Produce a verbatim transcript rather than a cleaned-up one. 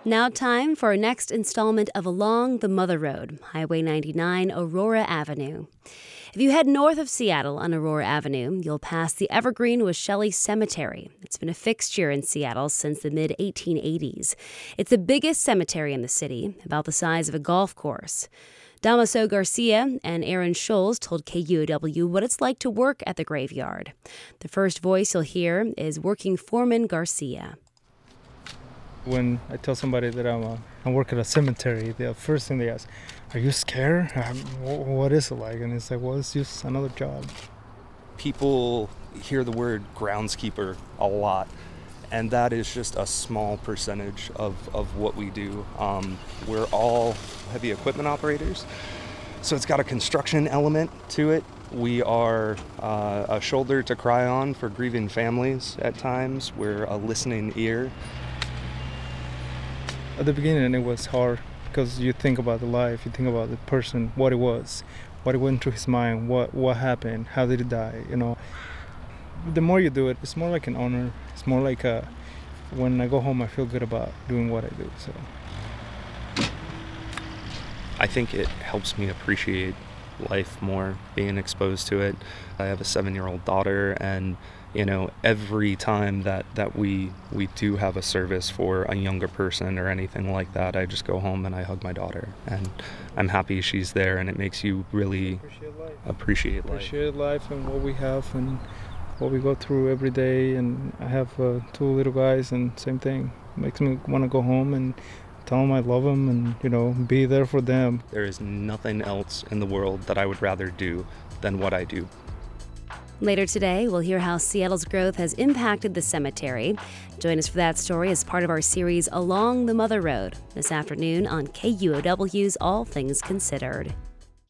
Now time for our next installment of Along the Mother Road, Highway ninety-nine, Aurora Avenue. If you head north of Seattle on Aurora Avenue, you'll pass the evergreen Wascheli Cemetery. It's been a fixture in Seattle since the mid eighteen eighties. It's the biggest cemetery in the city, about the size of a golf course. Damaso Garcia and Aaron Scholes told K U O W what it's like to work at the graveyard. The first voice you'll hear is working foreman Garcia. When I tell somebody that I'm a, I work at a cemetery, the first thing they ask, "Are you scared? Um, what is it like?" And it's like, well, it's just another job. People hear the word groundskeeper a lot, and that is just a small percentage of, of what we do. Um, we're all heavy equipment operators, so it's got a construction element to it. We are uh, a shoulder to cry on for grieving families at times. We're a listening ear. At the beginning, it was hard because you think about the life, you think about the person, what it was, what went through his mind, what what happened, how did he die, you know. The more you do it, it's more like an honor. It's more like a, when I go home, I feel good about doing what I do. So I think it helps me appreciate life more, being exposed to it. I have a seven-year-old daughter, and you know, every time that, that we we do have a service for a younger person or anything like that, I just go home and I hug my daughter, and I'm happy she's there, and it makes you really appreciate life, appreciate life, appreciate life and what we have and what we go through every day. And I have uh, two little guys, and same thing, makes me want to go home and tell them I love them and, you know, be there for them. There is nothing else in the world that I would rather do than what I do. Later today, we'll hear how Seattle's growth has impacted the cemetery. Join us for that story as part of our series Along the Mother Road this afternoon on K U O W's All Things Considered.